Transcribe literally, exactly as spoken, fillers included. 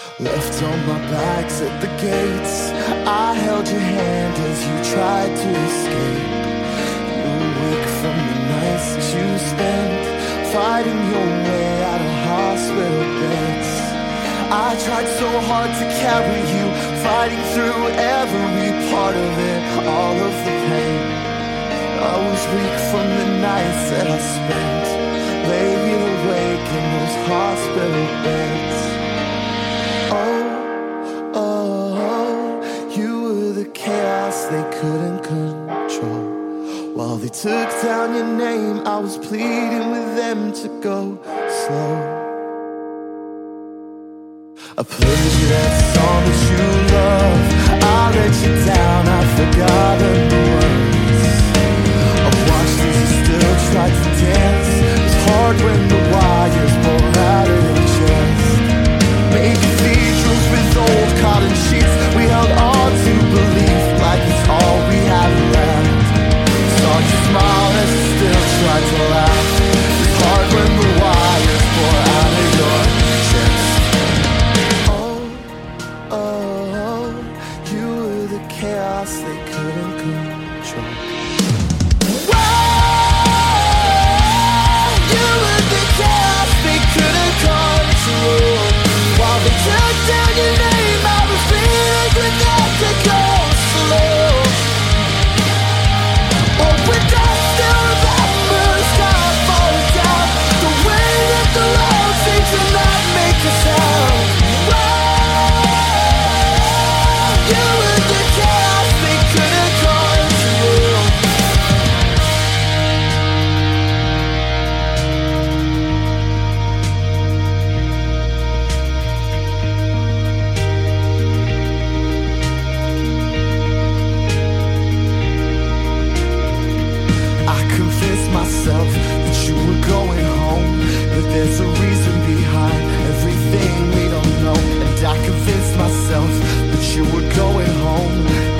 Left on my bags at the gates, I held your hand as you tried to escape. You were weak from the nights that you spent fighting your way out of hospital beds. I tried so hard to carry you, fighting through every part of it, all of the pain. I was weak from the nights that I spent laying awake in those hospital beds. Oh, oh, oh, you were the chaos they couldn't control. While they took down your name, I was pleading with them to go slow. I played you that song that you love, I let you down, I've forgotten the words. I watched as you still tried to dance. It's hard when the wires pour out of your chest. Made cathedrals with old cotton sheets, we held on to belief like it's all we had left. Saw you smile as you still tried to laugh. It's hard when the wires pour out of your chest. Chaos they couldn't control. Whoa, you were the chaos they couldn't control. While they took down your name, I was feeling with them to go slow. Oh, when I still remember the sky falling down, the way that the road seemed to not make a sound. Whoa, you were the chaos they couldn't control. I convinced myself that you were going home, that there's a reason behind everything we don't know. And I convinced myself that you were going home,